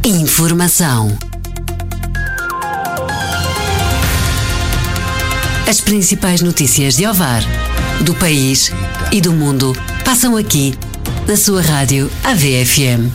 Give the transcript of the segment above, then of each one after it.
Informação. As principais notícias de Ovar, do país e do mundo passam aqui, na sua rádio AVFM.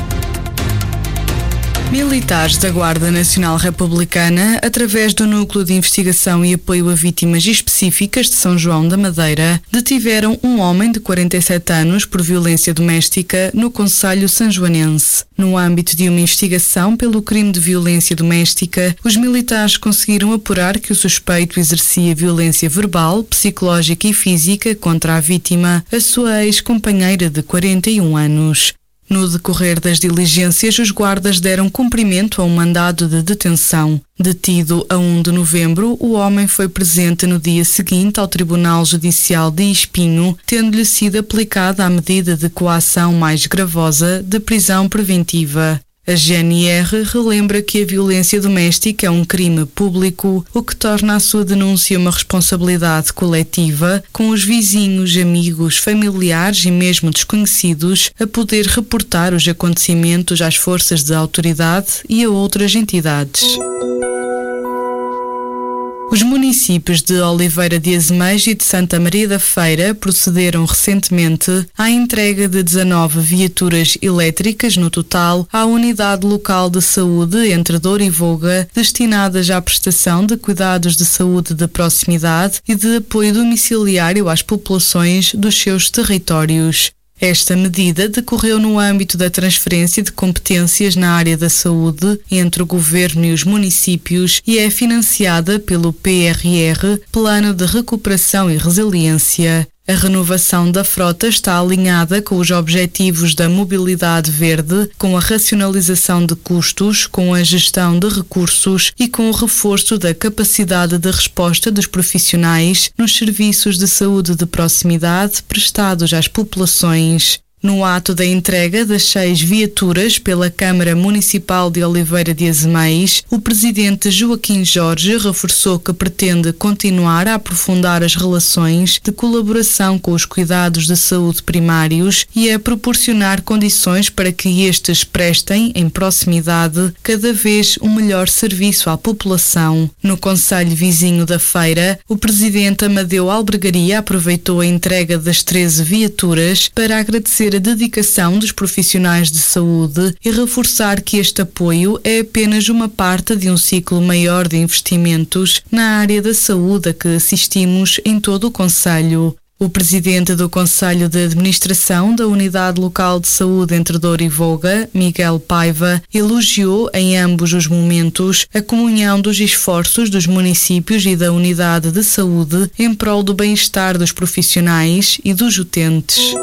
Militares da Guarda Nacional Republicana, através do Núcleo de Investigação e Apoio a Vítimas Específicas de São João da Madeira, detiveram um homem de 47 anos por violência doméstica no concelho sanjoanense. No âmbito de uma investigação pelo crime de violência doméstica, os militares conseguiram apurar que o suspeito exercia violência verbal, psicológica e física contra a vítima, a sua ex-companheira de 41 anos. No decorrer das diligências, os guardas deram cumprimento a um mandado de detenção. Detido a 1 de novembro, o homem foi presente no dia seguinte ao Tribunal Judicial de Espinho, tendo-lhe sido aplicada a medida de coação mais gravosa de prisão preventiva. A GNR relembra que a violência doméstica é um crime público, o que torna a sua denúncia uma responsabilidade coletiva, com os vizinhos, amigos, familiares e mesmo desconhecidos a poder reportar os acontecimentos às forças de autoridade e a outras entidades. Os municípios de Oliveira de Azeméis e de Santa Maria da Feira procederam recentemente à entrega de 19 viaturas elétricas no total à Unidade Local de Saúde Entre Douro e Voga, destinadas à prestação de cuidados de saúde de proximidade e de apoio domiciliário às populações dos seus territórios. Esta medida decorreu no âmbito da transferência de competências na área da saúde entre o Governo e os municípios e é financiada pelo PRR, Plano de Recuperação e Resiliência. A renovação da frota está alinhada com os objetivos da mobilidade verde, com a racionalização de custos, com a gestão de recursos e com o reforço da capacidade de resposta dos profissionais nos serviços de saúde de proximidade prestados às populações. No ato da entrega das 6 viaturas pela Câmara Municipal de Oliveira de Azeméis, o presidente Joaquim Jorge reforçou que pretende continuar a aprofundar as relações de colaboração com os cuidados de saúde primários e a proporcionar condições para que estes prestem, em proximidade, cada vez um melhor serviço à população. No concelho vizinho da Feira, o presidente Amadeu Albergaria aproveitou a entrega das 13 viaturas para agradecer a dedicação dos profissionais de saúde e reforçar que este apoio é apenas uma parte de um ciclo maior de investimentos na área da saúde a que assistimos em todo o concelho. O presidente do Conselho de Administração da Unidade Local de Saúde Entre Douro e Voga, Miguel Paiva, elogiou em ambos os momentos a comunhão dos esforços dos municípios e da Unidade de Saúde em prol do bem-estar dos profissionais e dos utentes.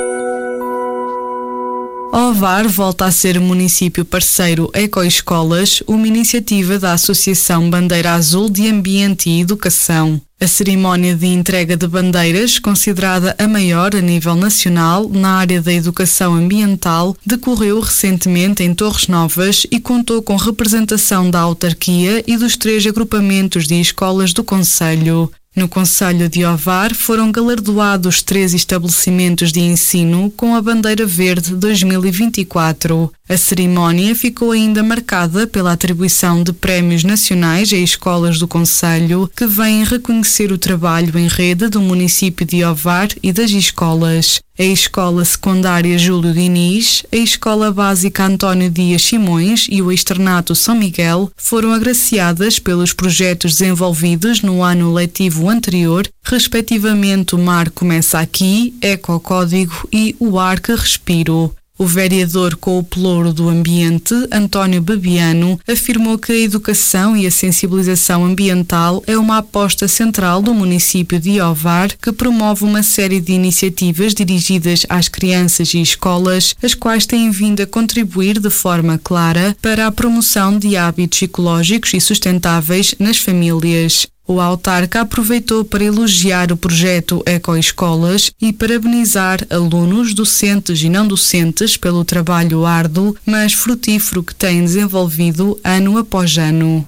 Ovar volta a ser município parceiro Ecoescolas, uma iniciativa da Associação Bandeira Azul de Ambiente e Educação. A cerimónia de entrega de bandeiras, considerada a maior a nível nacional na área da educação ambiental, decorreu recentemente em Torres Novas e contou com representação da autarquia e dos 3 agrupamentos de escolas do concelho. No concelho de Ovar foram galardoados 3 estabelecimentos de ensino com a Bandeira Verde 2024. A cerimónia ficou ainda marcada pela atribuição de prémios nacionais a escolas do concelho que vêm reconhecer o trabalho em rede do município de Ovar e das escolas. A Escola Secundária Júlio Diniz, a Escola Básica António Dias Simões e o Externato São Miguel foram agraciadas pelos projetos desenvolvidos no ano letivo anterior, respectivamente o Mar Começa Aqui, Ecocódigo e o Ar que Respiro. O vereador com o pelouro do ambiente, António Bebiano, afirmou que a educação e a sensibilização ambiental é uma aposta central do município de Ovar, que promove uma série de iniciativas dirigidas às crianças e escolas, as quais têm vindo a contribuir de forma clara para a promoção de hábitos ecológicos e sustentáveis nas famílias. O autarca aproveitou para elogiar o projeto Ecoescolas e parabenizar alunos, docentes e não docentes pelo trabalho árduo, mas frutífero que têm desenvolvido ano após ano.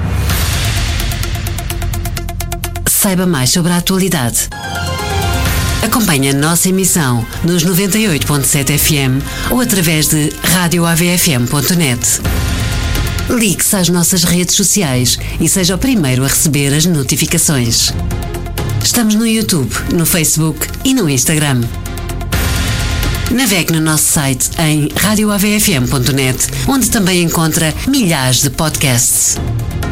Saiba mais sobre a atualidade. Acompanhe a nossa emissão nos 98.7 FM ou através de radioavfm.net. Ligue-se às nossas redes sociais e seja o primeiro a receber as notificações. Estamos no YouTube, no Facebook e no Instagram. Navegue no nosso site em radioavfm.net, onde também encontra milhares de podcasts.